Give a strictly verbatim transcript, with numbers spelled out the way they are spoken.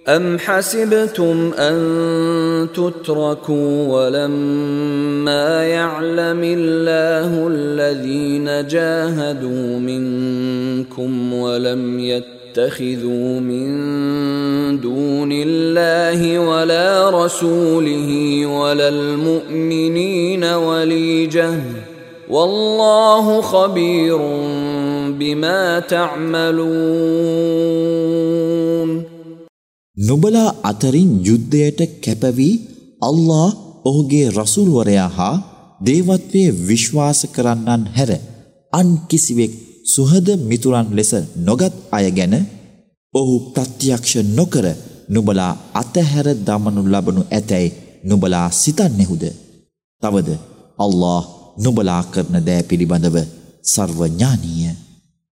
أم حسبتم أن تتركوا ولما يعلم الله الذين جاهدوا منكم ولم يتخذوا من دون الله ولا رسوله ولا المؤمنين وليجة والله خبير بما تعملون. නුඹලා අතරින් යුද්ධයට කැපවී අල්ලාහ් ඔහුගේ රසූල් වරයා හා දේවත්වයේ විශ්වාස කරන්නන් හැර අන් කිසිවෙක් සුහද මිතුරන් ලෙස නොගත් අය ගැන ඔහු ප්‍රත්‍යක්ෂ නොකර නුඹලා අතහැර දමනු ලබනු ඇතැයි නුඹලා සිතන්නේහුද? තවද අල්ලාහ් නුඹලා කරන දෑ පිළිබඳව සර්වඥානීය.